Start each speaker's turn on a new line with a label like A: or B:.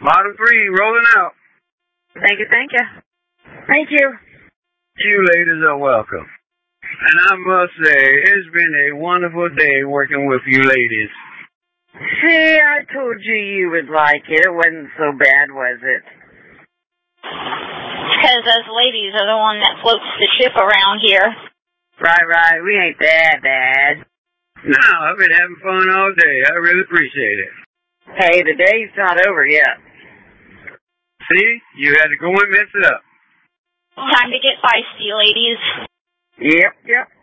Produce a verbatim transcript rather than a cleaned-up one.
A: Bottom three, rolling out.
B: Thank you, thank you. Thank you.
A: You ladies are welcome. And I must say, it's been a wonderful day working with you ladies.
B: See, I told you you would like it. It wasn't so bad, was it?
C: Because us ladies are the one that floats the ship around here.
B: Right, right. We ain't that bad.
A: No, I've been having fun all day. I really appreciate it.
B: Hey, the day's not over yet.
A: See? You had to go and mess it up.
C: Time to get feisty, ladies.
B: Yep, yep.